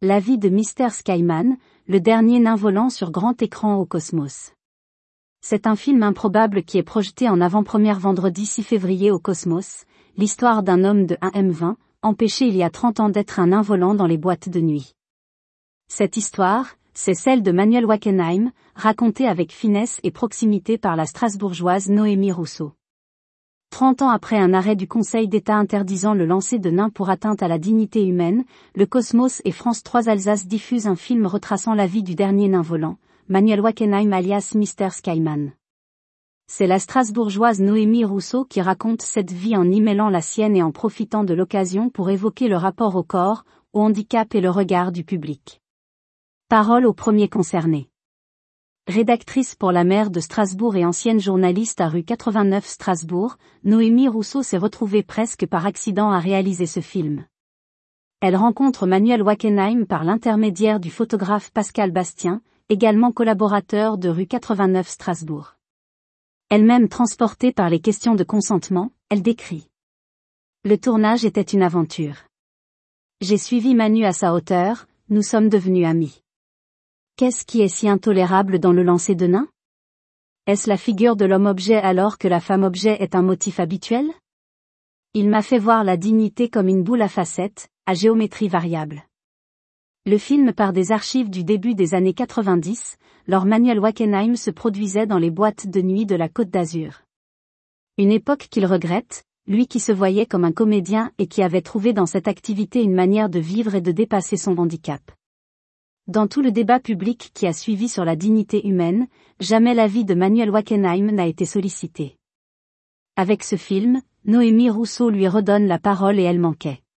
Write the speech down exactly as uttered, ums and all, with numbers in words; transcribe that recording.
La vie de mister Skyman, le dernier nain volant sur grand écran au Cosmos. C'est un film improbable qui est projeté en avant-première vendredi six février au Cosmos, l'histoire d'un homme de un mètre vingt, empêché il y a trente ans d'être un nain volant dans les boîtes de nuit. Cette histoire, c'est celle de Manuel Wackenheim, racontée avec finesse et proximité par la strasbourgeoise Noémie Rousseau. Trente ans après un arrêt du Conseil d'État interdisant le lancer de nains pour atteinte à la dignité humaine, le Cosmos et France trois Alsace diffusent un film retraçant la vie du dernier nain volant, Manuel Wackenheim alias mister Skyman. C'est la strasbourgeoise Noémie Rousseau qui raconte cette vie en y mêlant la sienne et en profitant de l'occasion pour évoquer le rapport au corps, au handicap et le regard du public. Parole aux premiers concernés. Rédactrice pour la maire de Strasbourg et ancienne journaliste à rue quatre-vingt-neuf Strasbourg, Noémie Rousseau s'est retrouvée presque par accident à réaliser ce film. Elle rencontre Manuel Wackenheim par l'intermédiaire du photographe Pascal Bastien, également collaborateur de rue quatre-vingt-neuf Strasbourg. Elle-même transportée par les questions de consentement, elle décrit. Le tournage était une aventure. J'ai suivi Manu à sa hauteur, nous sommes devenus amis. Qu'est-ce qui est si intolérable dans le lancer de nains? Est-ce la figure de l'homme-objet alors que la femme-objet est un motif habituel? Il m'a fait voir la dignité comme une boule à facettes, à géométrie variable. Le film part des archives du début des années quatre-vingt-dix, lors Manuel Wackenheim se produisait dans les boîtes de nuit de la Côte d'Azur. Une époque qu'il regrette, lui qui se voyait comme un comédien et qui avait trouvé dans cette activité une manière de vivre et de dépasser son handicap. Dans tout le débat public qui a suivi sur la dignité humaine, jamais la vie de Manuel Wackenheim n'a été sollicitée. Avec ce film, Noémie Rousseau lui redonne la parole et elle manquait.